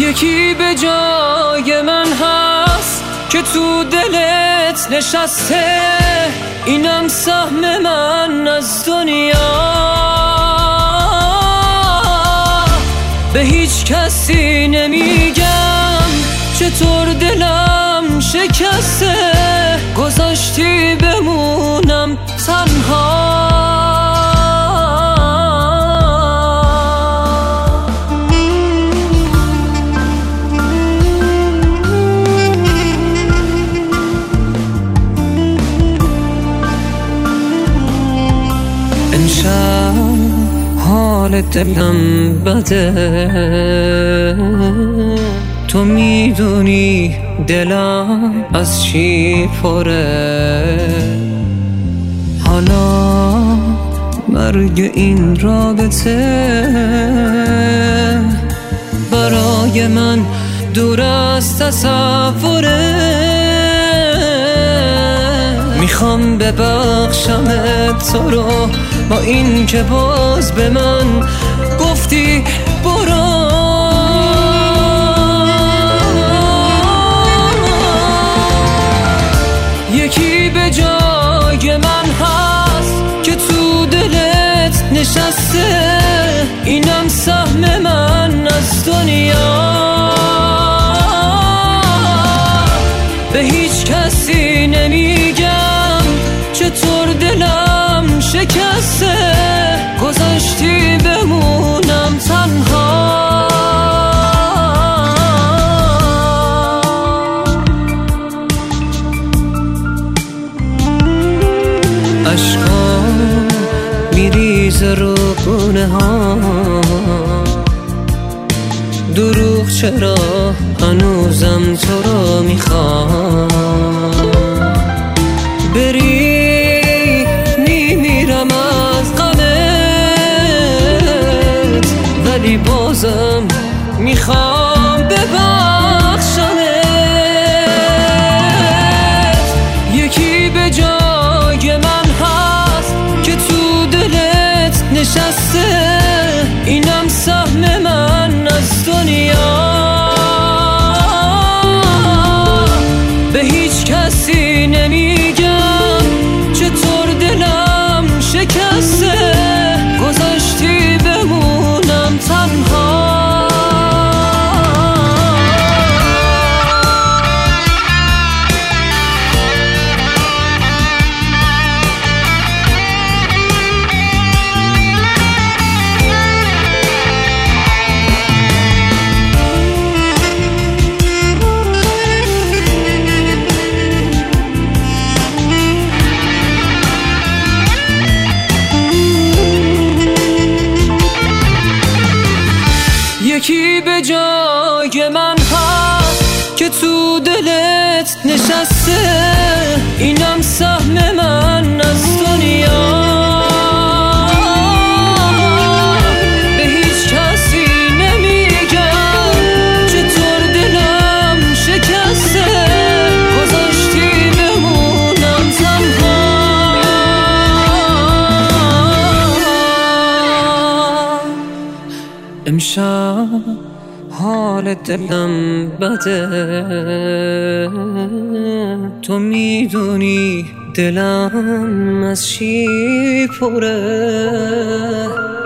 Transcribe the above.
یکی به جای من هست که تو دلت نشسته، اینم سهم من از دنیا. به هیچ کسی نمیگم چطور دلم شکسته، گذاشتی بمونم تنها. امشب حال دلم بده، تو میدونی دلم از چی پره. حالا مرگ این رابطه برای من دور از تصوره. میخوام ببخشمت تو رو با این که باز به من گفتی برو. یکی به جای من هست که تو دلت نشسته، اینم سهم من از دنیا. به هیچ کسی نمیگم چطور دلم شکسته، گذاشتی بمونم تنها. عشقام میریزه رو گونه ها، دروغ چرا هنوزم تو رو میخوام. بری میمیرم از غمت، ولی بازم میخوام ببخشمت. یکی به جای من هست که تو دلت نشسته، اینم سهم من از دنیا. به هیچ کسی نمیگم چطور دلم شکسته، گذاشتی بمونم تنها. یکی به جای من هست که تو دلت نشسته، اینم سهم من از دنیا. به هیچ کسی نمیگم چطور دلم شکسته، گذاشتی بمونم تنها. امشب حال دلم بده، تو میدونی دلم از چی پره.